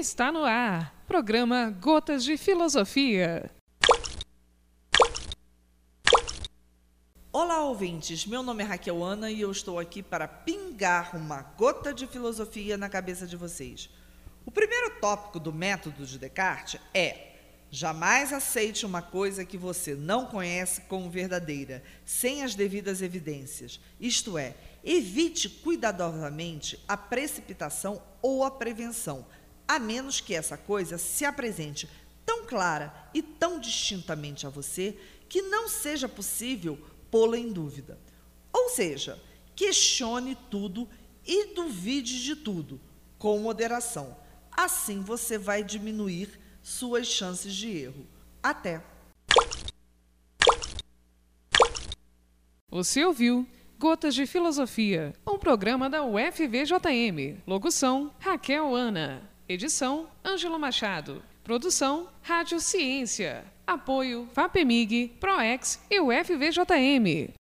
Está no ar, programa Gotas de Filosofia. Olá, ouvintes. Meu nome é Raquel Ana e eu estou aqui para pingar uma gota de filosofia na cabeça de vocês. O primeiro tópico do método de Descartes é: jamais aceite uma coisa que você não conhece como verdadeira, sem as devidas evidências. Isto é, evite cuidadosamente a precipitação ou a prevenção, a menos que essa coisa se apresente tão clara e tão distintamente a você que não seja possível pô-la em dúvida. Ou seja, questione tudo e duvide de tudo, com moderação. Assim você vai diminuir suas chances de erro. Até! Você ouviu Gotas de Filosofia, um programa da UFVJM. Locução, Raquel Ana. Edição, Ângelo Machado. Produção, Rádio Ciência. Apoio, FAPEMIG, PROEX e UFVJM.